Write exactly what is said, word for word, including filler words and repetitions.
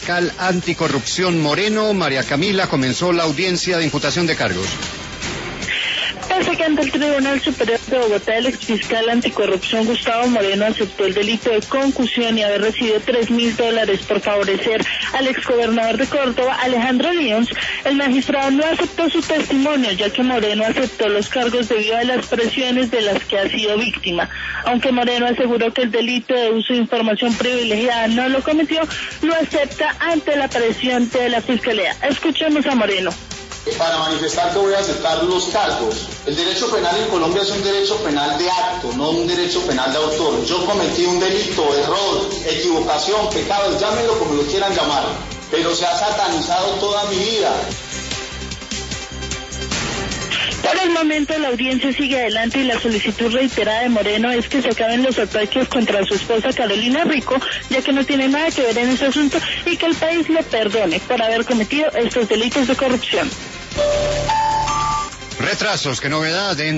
fiscal anticorrupción Moreno. María Camila, comenzó la audiencia de imputación de cargos. Pese que ante el Tribunal Superior de Bogotá el exfiscal anticorrupción Gustavo Moreno aceptó el delito de concusión y haber recibido tres mil dólares por favorecer al exgobernador de Córdoba, Alejandro Lions, el magistrado no aceptó su testimonio, ya que Moreno aceptó los cargos debido a las presiones de las que ha sido víctima. Aunque Moreno aseguró que el delito de uso de información privilegiada no lo cometió, lo acepta ante la presión de la Fiscalía. Escuchemos a Moreno. Para manifestar que voy a aceptar los cargos. El derecho penal en Colombia es un derecho penal de acto, no un derecho penal de autor. Yo cometí un delito, error, equivocación, pecado, llámenlo como lo quieran llamar, pero se ha satanizado toda mi vida. Por el momento la audiencia sigue adelante y la solicitud reiterada de Moreno es que se acaben los ataques contra su esposa Carolina Rico, ya que no tiene nada que ver en ese asunto, y que el país le perdone por haber cometido estos delitos de corrupción. Retrasos, qué novedad en